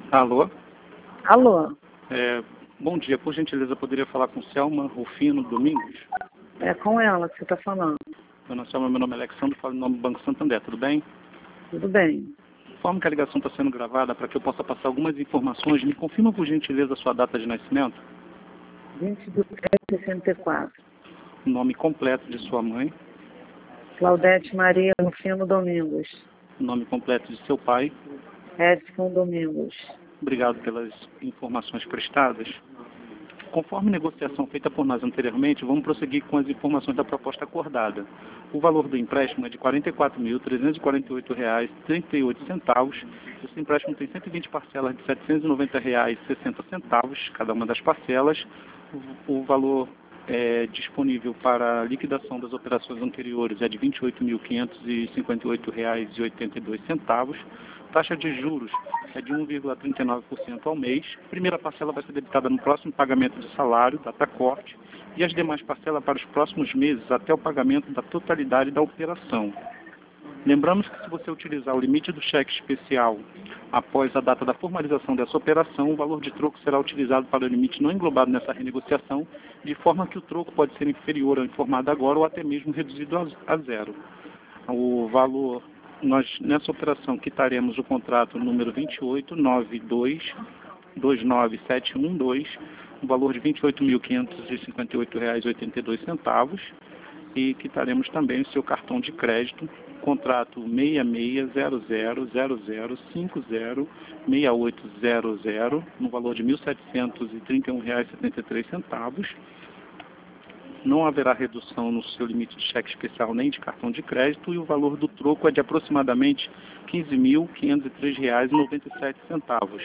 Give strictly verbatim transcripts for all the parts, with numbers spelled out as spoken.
Alô? Alô? É, bom dia, por gentileza, poderia falar com Selma Rufino Domingos? É com ela que você está falando. Dona Selma, meu nome é Alexandre, falo em nome do Banco Santander, tudo bem? Tudo bem. Conforme que a ligação está sendo gravada, para que eu possa passar algumas informações, me confirma por gentileza a sua data de nascimento, vinte de três de sessenta e quatro. o nome completo de sua mãe, Claudete Maria Rufino Domingos. o nome completo de seu pai. Edson Domingos. Obrigado pelas informações prestadas. Conforme negociação feita por nós anteriormente, vamos prosseguir com as informações da proposta acordada. O valor do empréstimo é de quarenta e quatro mil, trezentos e quarenta e oito reais e trinta e oito centavos. Esse empréstimo tem cento e vinte parcelas de setecentos e noventa reais e sessenta centavos, cada uma das parcelas. O, o valor é disponível para liquidação das operações anteriores é de vinte e oito mil, quinhentos e cinquenta e oito reais e oitenta e dois centavos. Taxa de juros é de um vírgula trinta e nove por cento ao mês. Primeira parcela vai ser debitada no próximo pagamento de salário, data corte, e as demais parcelas para os próximos meses até o pagamento da totalidade da operação. Lembramos que se você utilizar o limite do cheque especial após a data da formalização dessa operação, o valor de troco será utilizado para o limite não englobado nessa renegociação, de forma que o troco pode ser inferior ao informado agora ou até mesmo reduzido a zero. O valor, nós nessa operação quitaremos o contrato número vinte e oito nove dois dois nove sete um dois, o valor de vinte e oito mil, quinhentos e cinquenta e oito reais e oitenta e dois centavos, e quitaremos também o seu cartão de crédito, contrato seis seis zero zero zero zero cinco zero seis oito zero zero, no valor de mil setecentos e trinta e um reais e setenta e três centavos. Não haverá redução no seu limite de cheque especial nem de cartão de crédito, e o valor do troco é de aproximadamente quinze mil, quinhentos e três reais e noventa e sete centavos.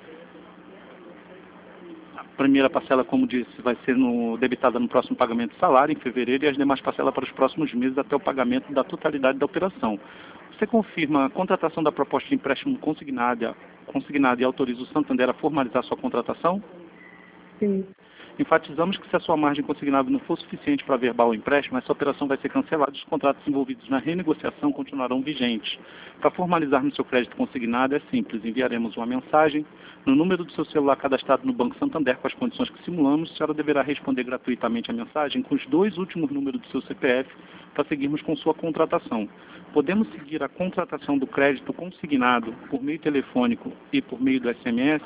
A primeira parcela, como disse, vai ser no, debitada no próximo pagamento de salário, em fevereiro, e as demais parcelas para os próximos meses até o pagamento da totalidade da operação. Você confirma a contratação da proposta de empréstimo consignada, consignada e autoriza o Santander a formalizar sua contratação? Sim. Enfatizamos que se a sua margem consignada não for suficiente para averbar o empréstimo, essa operação vai ser cancelada e os contratos envolvidos na renegociação continuarão vigentes. Para formalizarmos seu crédito consignado é simples, enviaremos uma mensagem no número do seu celular cadastrado no Banco Santander com as condições que simulamos. A senhora deverá responder gratuitamente a mensagem com os dois últimos números do seu C P F para seguirmos com sua contratação. Podemos seguir a contratação do crédito consignado por meio telefônico e por meio do S M S?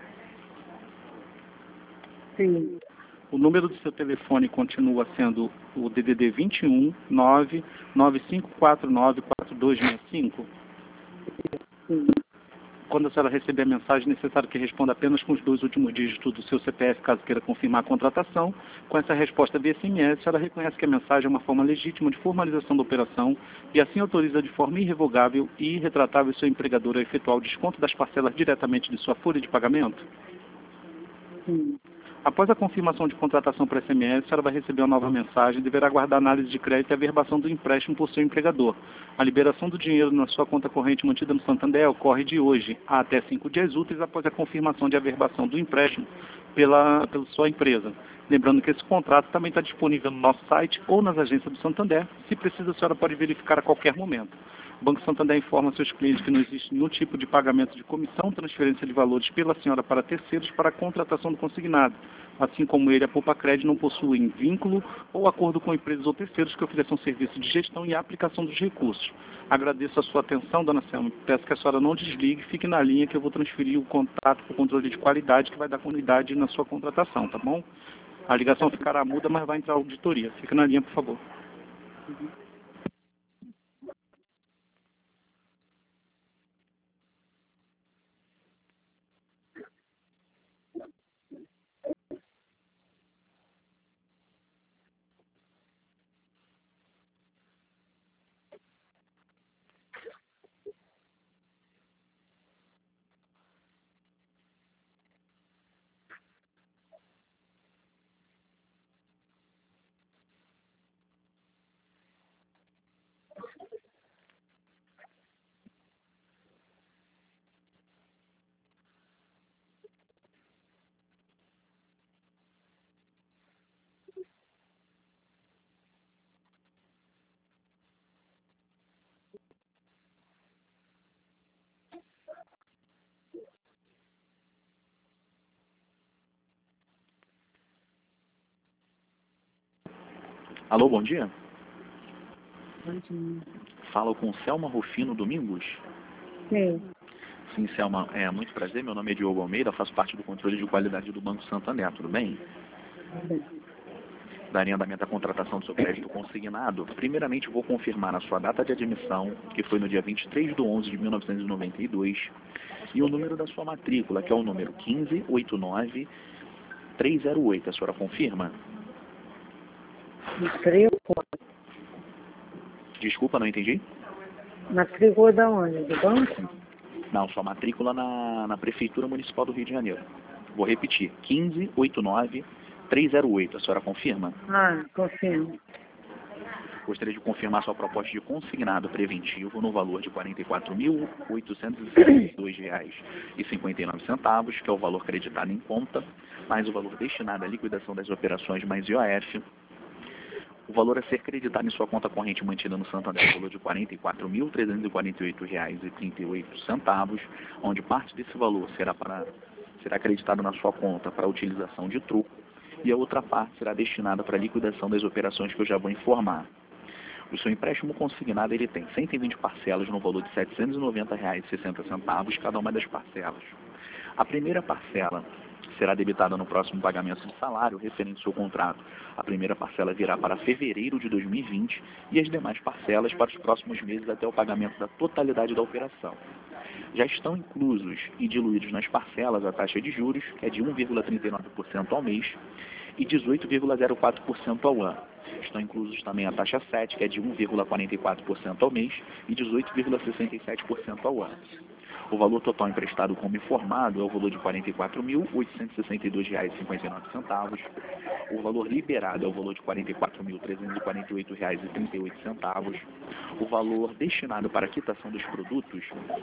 Sim. O número do seu telefone continua sendo o D D D vinte e um nove nove cinco quatro nove quatro dois seis cinco? Sim. Quando a senhora receber a mensagem, é necessário que responda apenas com os dois últimos dígitos do seu C P F, caso queira confirmar a contratação. Com essa resposta via S M S, a senhora reconhece que a mensagem é uma forma legítima de formalização da operação e assim autoriza de forma irrevogável e irretratável seu empregador a efetuar o desconto das parcelas diretamente de sua folha de pagamento? Sim. Após a confirmação de contratação por S M S, a senhora vai receber uma nova mensagem e deverá aguardar análise de crédito e averbação do empréstimo por seu empregador. A liberação do dinheiro na sua conta corrente mantida no Santander ocorre de hoje a até cinco dias úteis após a confirmação de averbação do empréstimo pela, pela sua empresa. Lembrando que esse contrato também está disponível no nosso site ou nas agências do Santander. Se precisa, a senhora pode verificar a qualquer momento. O Banco Santander informa seus clientes que não existe nenhum tipo de pagamento de comissão, transferência de valores pela senhora para terceiros para a contratação do consignado. Assim como ele, a Poupa Crédito não possuem vínculo ou acordo com empresas ou terceiros que ofereçam serviço de gestão e aplicação dos recursos. Agradeço a sua atenção, dona Selma. Peço que a senhora não desligue, fique na linha que eu vou transferir o contato para o controle de qualidade que vai dar continuidade na sua contratação, tá bom? A ligação ficará muda, mas vai entrar a auditoria. Fique na linha, por favor. Alô, bom dia. Bom dia. Falo com Selma Rufino Domingos. Sim. Sim, Selma, é muito prazer. Meu nome é Diogo Almeida, faço parte do controle de qualidade do Banco Santander, tudo bem? Tudo bem. Daria andamento à contratação do seu crédito consignado. Primeiramente, vou confirmar a sua data de admissão, que foi no dia vinte e três de onze de mil novecentos e noventa e dois, e o número da sua matrícula, que é o número quinze oitenta e nove trezentos e oito. A senhora confirma? Matrícula? Desculpa, não entendi? Matrícula da onde? Do banco? Não, sua matrícula na, na Prefeitura Municipal do Rio de Janeiro. Vou repetir, quinze oitenta e nove trezentos e oito. A senhora confirma? Ah, confirmo. Gostaria de confirmar sua proposta de consignado preventivo no valor de quarenta e quatro mil oitocentos e setenta e dois reais e cinquenta e nove centavos, que é o valor creditado em conta, mais o valor destinado à liquidação das operações mais I O F. O valor a ser creditado em sua conta corrente mantida no Santander é o valor de quarenta e quatro mil trezentos e quarenta e oito reais e trinta e oito centavos, onde parte desse valor será, para, será acreditado na sua conta para a utilização de troco e a outra parte será destinada para a liquidação das operações que eu já vou informar. O seu empréstimo consignado ele tem cento e vinte parcelas no valor de setecentos e noventa reais e sessenta centavos cada uma das parcelas. A primeira parcela será debitada no próximo pagamento de salário referente ao seu contrato. A primeira parcela virá para fevereiro de dois mil e vinte e as demais parcelas para os próximos meses até o pagamento da totalidade da operação. Já estão inclusos e diluídos nas parcelas a taxa de juros, que é de um vírgula trinta e nove por cento ao mês, e dezoito vírgula zero quatro por cento ao ano. Estão inclusos também a taxa sete, que é de um vírgula quarenta e quatro por cento ao mês, e dezoito vírgula sessenta e sete por cento ao ano. O valor total emprestado como informado é o valor de quarenta e quatro mil oitocentos e sessenta e dois reais e cinquenta e nove centavos. O valor liberado é o valor de quarenta e quatro mil trezentos e quarenta e oito reais e trinta e oito centavos. O valor destinado para a quitação dos produtos,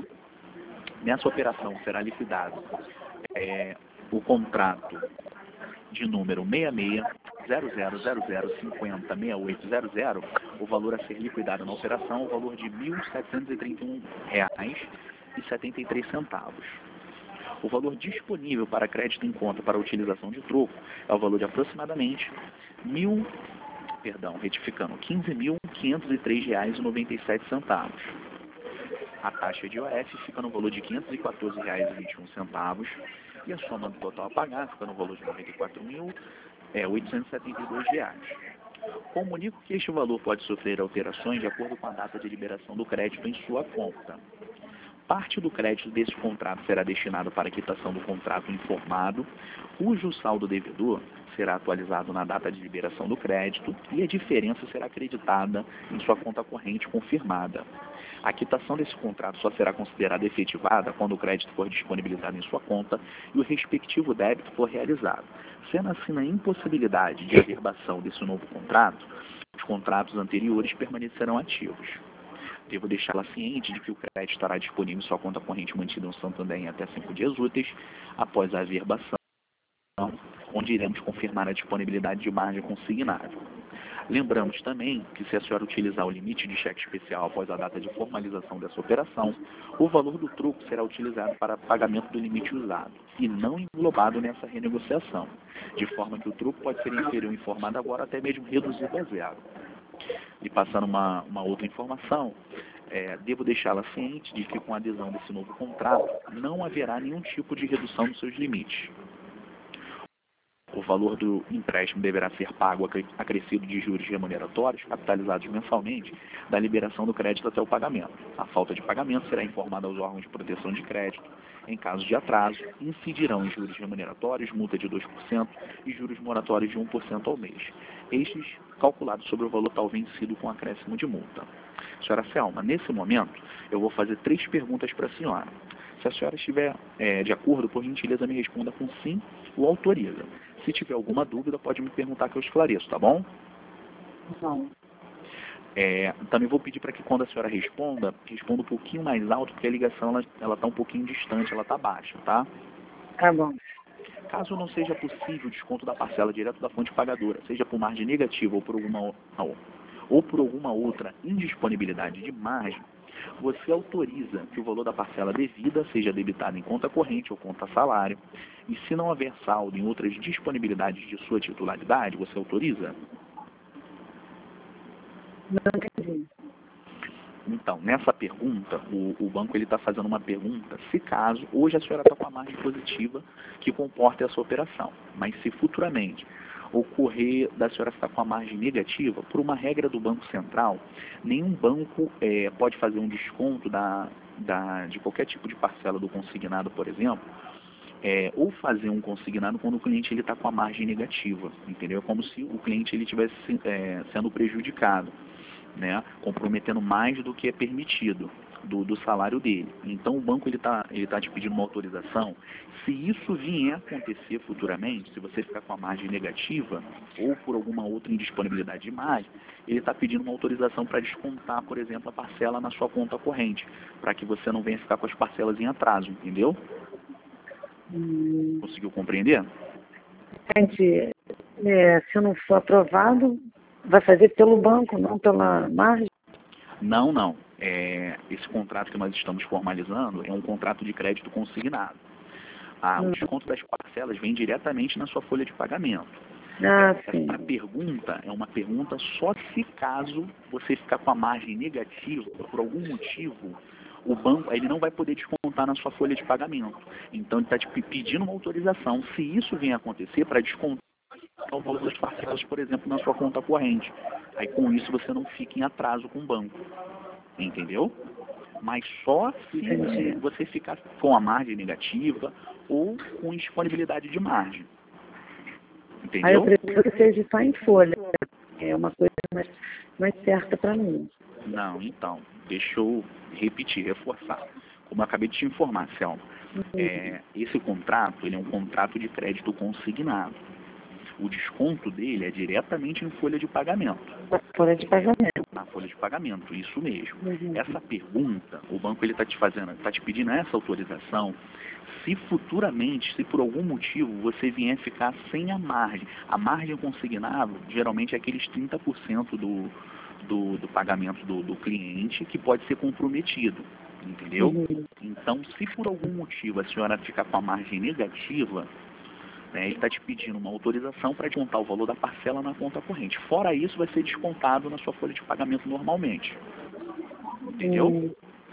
nessa operação será liquidado é, o contrato de número seis seis zero zero zero zero cinco zero seis oito zero zero, o valor a ser liquidado na operação é o valor de mil setecentos e trinta e um reais e setenta e três centavos. O valor disponível para crédito em conta para a utilização de troco é o valor de aproximadamente mil, perdão, retificando, quinze mil quinhentos e três reais e noventa e sete centavos. A taxa de I O F fica no valor de quinhentos e quatorze reais e vinte e um centavos e a soma do total a pagar fica no valor de noventa e quatro mil oitocentos e setenta e dois reais. Comunico que este valor pode sofrer alterações de acordo com a data de liberação do crédito em sua conta. Parte do crédito desse contrato será destinado para a quitação do contrato informado, cujo saldo devedor será atualizado na data de liberação do crédito e a diferença será acreditada em sua conta corrente confirmada. A quitação desse contrato só será considerada efetivada quando o crédito for disponibilizado em sua conta e o respectivo débito for realizado. Sendo assim a impossibilidade de averbação desse novo contrato, os contratos anteriores permanecerão ativos. Devo deixá-la ciente de que o crédito estará disponível em sua conta corrente mantida no Santander em até cinco dias úteis após a averbação, onde iremos confirmar a disponibilidade de margem consignada. Lembramos também que se a senhora utilizar o limite de cheque especial após a data de formalização dessa operação, o valor do troco será utilizado para pagamento do limite usado e não englobado nessa renegociação, de forma que o troco pode ser inferior informado agora até mesmo reduzido a zero. E passando uma, uma outra informação, é, devo deixá-la ciente de que com a adesão desse novo contrato não haverá nenhum tipo de redução dos seus limites. O valor do empréstimo deverá ser pago acrescido de juros remuneratórios capitalizados mensalmente da liberação do crédito até o pagamento. A falta de pagamento será informada aos órgãos de proteção de crédito. Em caso de atraso, incidirão em juros remuneratórios, multa de dois por cento e juros moratórios de um por cento ao mês. Estes calculados sobre o valor tal vencido com acréscimo de multa. Senhora Selma, nesse momento, eu vou fazer três perguntas para a senhora. Se a senhora estiver é, de acordo, por gentileza, me responda com sim ou autoriza. Se tiver alguma dúvida, pode me perguntar que eu esclareço, tá bom? Não. É, também vou pedir para que quando a senhora responda, responda um pouquinho mais alto, porque a ligação ela está um pouquinho distante, ela está baixa, tá? Tá bom. Caso não seja possível o desconto da parcela direto da fonte pagadora, seja por margem negativa ou por alguma, ou, ou por alguma outra indisponibilidade de margem, você autoriza que o valor da parcela devida seja debitado em conta corrente ou conta salário, e se não houver saldo em outras disponibilidades de sua titularidade, você autoriza? Não entendi. Então, nessa pergunta, o, o banco ele está fazendo uma pergunta se caso hoje a senhora está com a margem positiva que comporta essa operação, mas se futuramente ocorrer da senhora ficar com a margem negativa, por uma regra do Banco Central, nenhum banco é, pode fazer um desconto da, da, de qualquer tipo de parcela do consignado, por exemplo, é, ou fazer um consignado quando o cliente ele está com a margem negativa, entendeu? É como se o cliente ele estivesse é, sendo prejudicado, né, comprometendo mais do que é permitido do, do salário dele. Então o banco ele está ele tá te pedindo uma autorização. Se isso vier a acontecer futuramente, se você ficar com a margem negativa ou por alguma outra indisponibilidade de margem, ele está pedindo uma autorização para descontar, por exemplo, a parcela na sua conta corrente, para que você não venha ficar com as parcelas em atraso, entendeu? Hum, Conseguiu compreender? entendi. É, se não for aprovado, vai fazer pelo banco, não pela margem? Não, não. É, esse contrato que nós estamos formalizando é um contrato de crédito consignado. Ah, o desconto das parcelas vem diretamente na sua folha de pagamento. Ah, sim. Essa pergunta é uma pergunta só se caso você ficar com a margem negativa, por algum motivo, o banco ele não vai poder descontar na sua folha de pagamento. Então ele está te pedindo uma autorização. Se isso vier a acontecer, para descontar o valor das parcelas, por exemplo, na sua conta corrente. Aí com isso você não fica em atraso com o banco. Entendeu? Mas só se Entendi. você ficar com a margem negativa ou com disponibilidade de margem. Aí eu Entendeu? prefiro que seja só em folha. É uma coisa mais, mais certa para mim. Não, então, deixa eu repetir, reforçar. Como eu acabei de te informar, Selma, é, esse contrato ele é um contrato de crédito consignado. O desconto dele é diretamente em folha de pagamento. Folha de pagamento. Na folha de pagamento, isso mesmo. Uhum. Essa pergunta, o banco ele está te fazendo, está te pedindo essa autorização, se futuramente, se por algum motivo você vier ficar sem a margem. A margem consignada, geralmente é aqueles trinta por cento do, do, do pagamento do, do cliente que pode ser comprometido, entendeu? Uhum. Então, se por algum motivo a senhora ficar com a margem negativa, né, ele está te pedindo uma autorização para descontar o valor da parcela na conta corrente. Fora isso, vai ser descontado na sua folha de pagamento normalmente. Entendeu? Hum,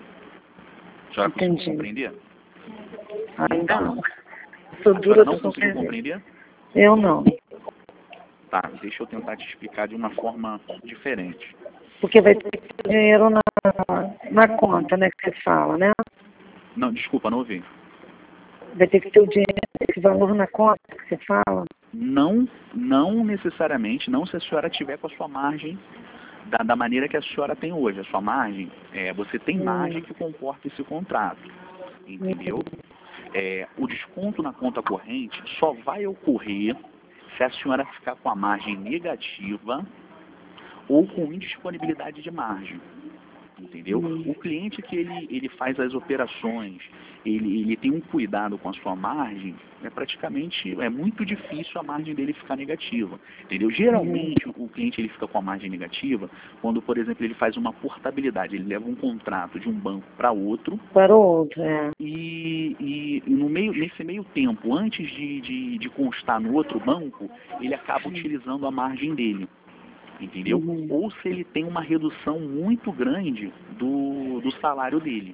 A senhora conseguiu entendi. compreender? Ainda não. Sou A dura senhora não para conseguiu compreender. compreender? Eu não. Tá, deixa eu tentar te explicar de uma forma diferente. Porque vai ter que ter dinheiro na, na conta, né, que você fala, né? Não, desculpa, não ouvi. Vai ter que ter o dinheiro, esse valor na conta que você fala. Não, não necessariamente, não se a senhora tiver com a sua margem da, da maneira que a senhora tem hoje. A sua margem, é, você tem Hum. margem que comporta esse contrato, entendeu? É, o desconto na conta corrente só vai ocorrer se a senhora ficar com a margem negativa ou com indisponibilidade de margem. Entendeu? O cliente que ele, ele faz as operações, ele, ele tem um cuidado com a sua margem, é praticamente, é muito difícil a margem dele ficar negativa. Entendeu? Geralmente o cliente ele fica com a margem negativa quando, por exemplo, ele faz uma portabilidade, ele leva um contrato de um banco para outro. Para o outro, é. E, e no meio, nesse meio tempo, antes de, de, de constar no outro banco, ele acaba utilizando a margem dele. Entendeu? Uhum. Ou se ele tem uma redução muito grande do, do salário dele.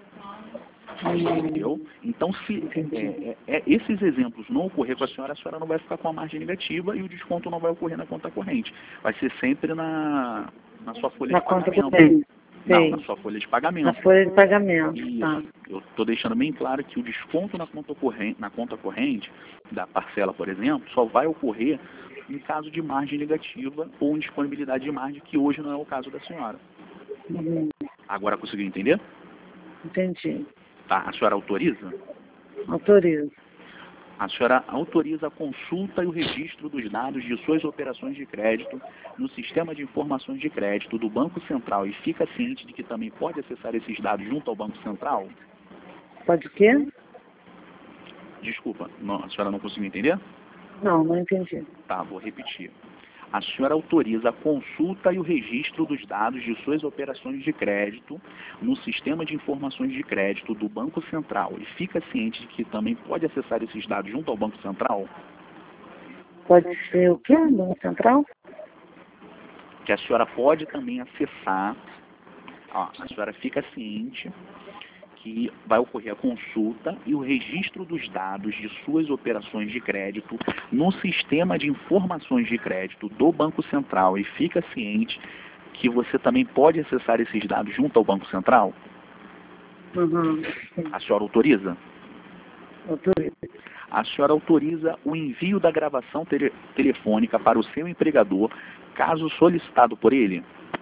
Entendeu? Então, se é, é, é, esses exemplos não ocorrer com a senhora, a senhora não vai ficar com a margem negativa e o desconto não vai ocorrer na conta corrente. Vai ser sempre na, na sua folha Na de conta pagamento. corrente. Não, Sei. na sua folha de pagamento. Na folha de pagamento, Isso. tá. Eu estou deixando bem claro que o desconto na conta corrente, na conta corrente da parcela, por exemplo, só vai ocorrer em caso de margem negativa ou indisponibilidade de margem, que hoje não é o caso da senhora. Uhum. Agora conseguiu entender? Entendi. Tá, a senhora autoriza? Autorizo. A senhora autoriza a consulta e o registro dos dados de suas operações de crédito no sistema de informações de crédito do Banco Central e fica ciente de que também pode acessar esses dados junto ao Banco Central? Pode o quê? Desculpa, não, a senhora não conseguiu entender? Não, não entendi. Tá, vou repetir. A senhora autoriza a consulta e o registro dos dados de suas operações de crédito no sistema de informações de crédito do Banco Central e fica ciente de que também pode acessar esses dados junto ao Banco Central? Pode ser o quê? Banco Central? que a senhora pode também acessar, ó, a senhora fica ciente que vai ocorrer a consulta e o registro dos dados de suas operações de crédito no sistema de informações de crédito do Banco Central, e fica ciente que você também pode acessar esses dados junto ao Banco Central? Uhum. A senhora autoriza? Autoriza. A senhora autoriza o envio da gravação tele telefônica para o seu empregador, caso solicitado por ele?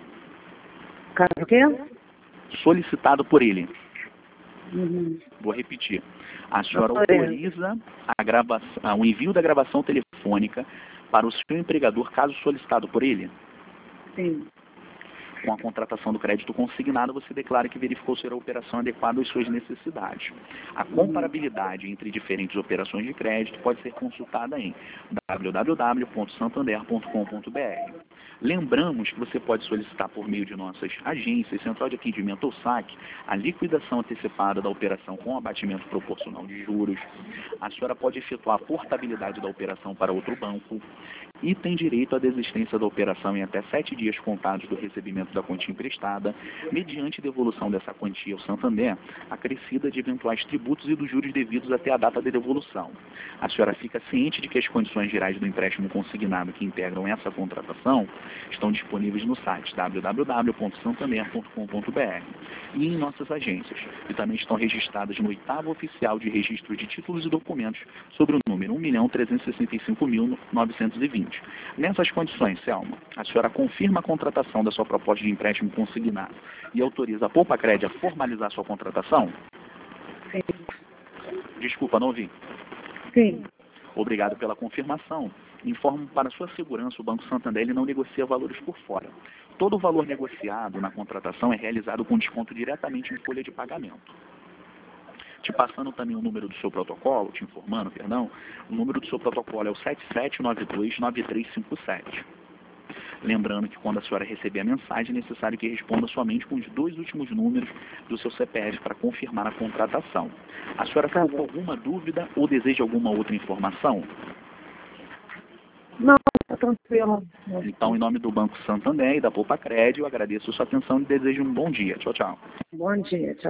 Caso o quê? Solicitado por ele. Uhum. Vou repetir. A senhora Autoriza. autoriza a gravação, o envio da gravação telefônica para o seu empregador, caso solicitado por ele? Sim. Com a contratação do crédito consignado, você declara que verificou ser a operação adequada às suas necessidades. A comparabilidade entre diferentes operações de crédito pode ser consultada em w w w ponto santander ponto com ponto b r. Lembramos que você pode solicitar por meio de nossas agências, central de atendimento ou saque, a liquidação antecipada da operação com abatimento proporcional de juros. A senhora pode efetuar a portabilidade da operação para outro banco e tem direito à desistência da operação em até sete dias contados do recebimento da quantia emprestada, mediante devolução dessa quantia ao Santander, acrescida de eventuais tributos e dos juros devidos até a data de devolução. A senhora fica ciente de que as condições gerais do empréstimo consignado que integram essa contratação estão disponíveis no site w w w ponto santander ponto com ponto b r e em nossas agências, e também estão registradas no oitavo oficial de registro de títulos e documentos sobre o número um milhão trezentos e sessenta e cinco mil novecentos e vinte. Nessas condições, Selma, a senhora confirma a contratação da sua proposta de empréstimo consignado e autoriza a Poupa-Cred a formalizar sua contratação? Sim. Desculpa, não ouvi. Sim. Obrigado pela confirmação. Informo para sua segurança, o Banco Santander ele não negocia valores por fora. Todo o valor negociado na contratação é realizado com desconto diretamente em folha de pagamento. Te passando também o número do seu protocolo, te informando, perdão, o número do seu protocolo é o sete sete nove dois nove três cinco sete. Lembrando que quando a senhora receber a mensagem, é necessário que responda somente com os dois últimos números do seu C P F para confirmar a contratação. A senhora ficou com alguma dúvida ou deseja alguma outra informação? Não, está tranquilo. Então, em nome do Banco Santander e da Poupa-Cred, eu agradeço a sua atenção e desejo um bom dia. Tchau, tchau. Bom dia, tchau.